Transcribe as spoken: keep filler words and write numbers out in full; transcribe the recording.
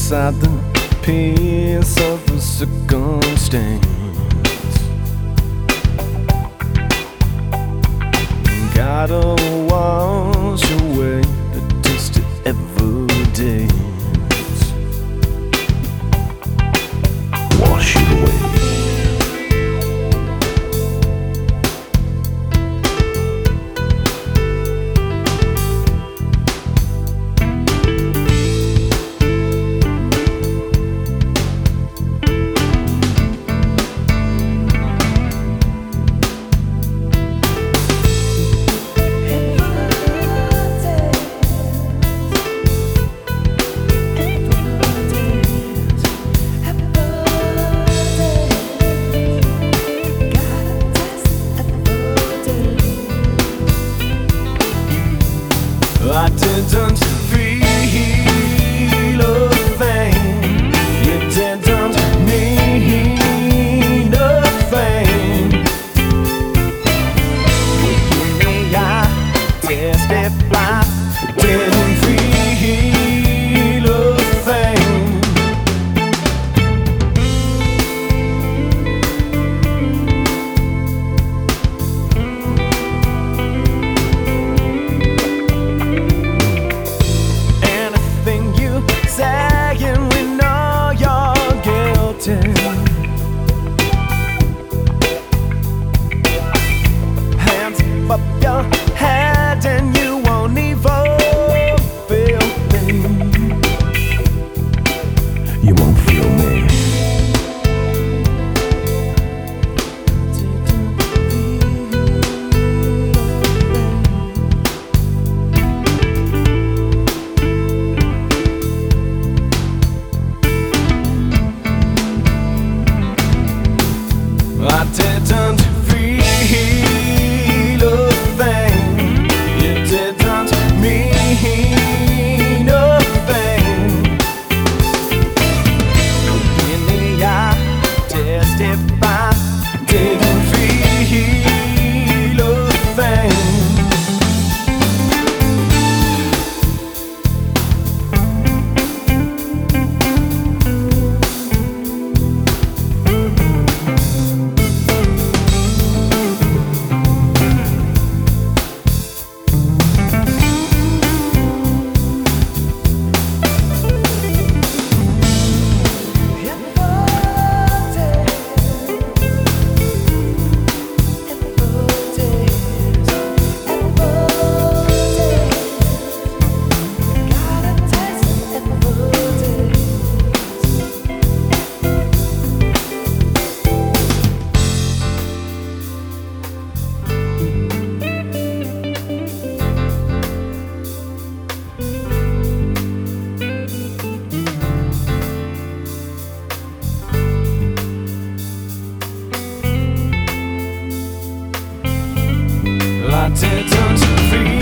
inside the peace of a circumstance. Gotta wash away the dust of evidence. Wash it away. I didn't feel a thing. You didn't mean a thing. With me, I testify. Didn't feel a thing. Saying we know you're guilty. Hands up your head and you won't even feel me. You won't feel me. I didn't feel a thing. You didn't mean a thing. In the eye, testify. Didn't feel a thing. I didn't feel